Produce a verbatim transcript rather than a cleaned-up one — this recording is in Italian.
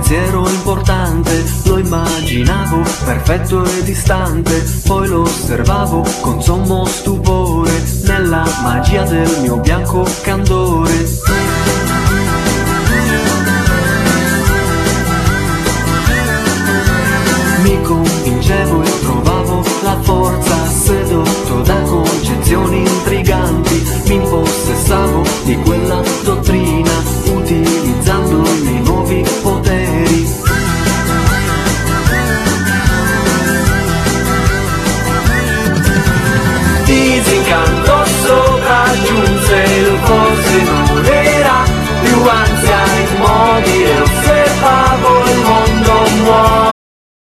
pensiero importante, lo immaginavo perfetto e distante, poi lo osservavo con sommo stupore, nella magia del mio bianco candore. Mi convincevo e trovavo la forza sedottiva